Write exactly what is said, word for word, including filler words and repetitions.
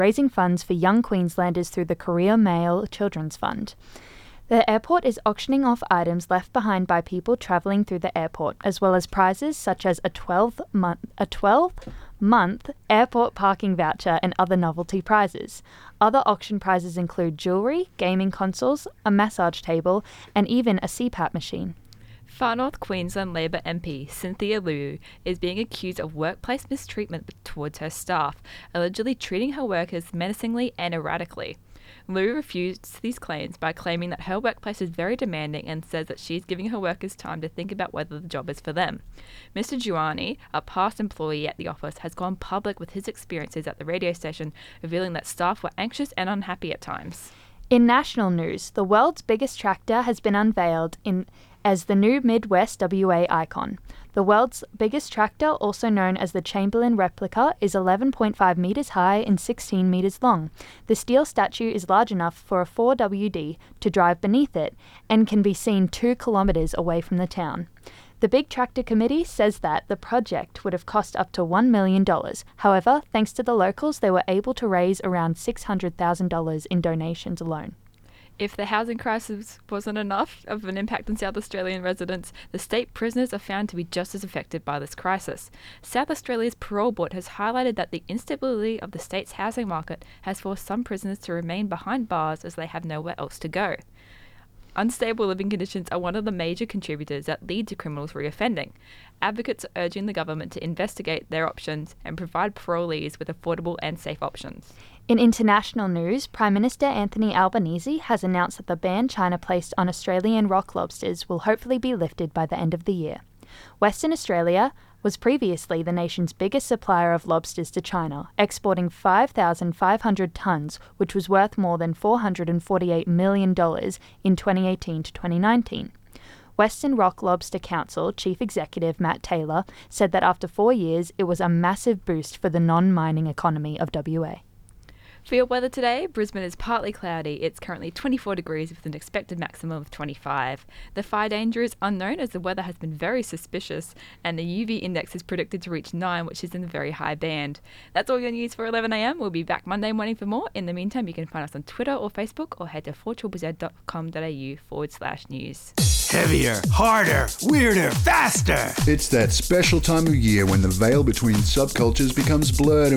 raising funds for young Queenslanders through the Courier Mail Children's Fund. The airport is auctioning off items left behind by people travelling through the airport, as well as prizes such as a twelve-month a twelve-month airport parking voucher and other novelty prizes. Other auction prizes include jewellery, gaming consoles, a massage table, and even a C PAP machine. Far North Queensland Labor M P Cynthia Liu is being accused of workplace mistreatment towards her staff, allegedly treating her workers menacingly and erratically. Liu refused these claims by claiming that her workplace is very demanding and says that she is giving her workers time to think about whether the job is for them. Mister Giuani, a past employee at the office, has gone public with his experiences at the radio station, revealing that staff were anxious and unhappy at times. In national news, the world's biggest tractor has been unveiled in as the new Midwest W A icon. The world's biggest tractor, also known as the Chamberlain replica, is eleven point five metres high and sixteen metres long. The steel statue is large enough for a four W D to drive beneath it and can be seen two kilometres away from the town. The Big Tractor Committee says that the project would have cost up to one million dollars. However, thanks to the locals, they were able to raise around six hundred thousand dollars in donations alone. If the housing crisis wasn't enough of an impact on South Australian residents, the state prisoners are found to be just as affected by this crisis. South Australia's Parole Board has highlighted that the instability of the state's housing market has forced some prisoners to remain behind bars as they have nowhere else to go. Unstable living conditions are one of the major contributors that lead to criminals reoffending. Advocates are urging the government to investigate their options and provide parolees with affordable and safe options. In international news, Prime Minister Anthony Albanese has announced that the ban China placed on Australian rock lobsters will hopefully be lifted by the end of the year. Western Australia was previously the nation's biggest supplier of lobsters to China, exporting five thousand five hundred tonnes, which was worth more than four hundred forty-eight million dollars in twenty eighteen to twenty nineteen. Western Rock Lobster Council Chief Executive Matt Taylor said that after four years, it was a massive boost for the non-mining economy of W A. For your weather today, Brisbane is partly cloudy. It's currently twenty-four degrees with an expected maximum of twenty-five. The fire danger is unknown as the weather has been very suspicious and the U V index is predicted to reach nine, which is in the very high band. That's all your news for eleven a m. We'll be back Monday morning for more. In the meantime, you can find us on Twitter or Facebook or head to four z z dot com dot a u forward slash news. Heavier, harder, weirder, faster. It's that special time of year when the veil between subcultures becomes blurred and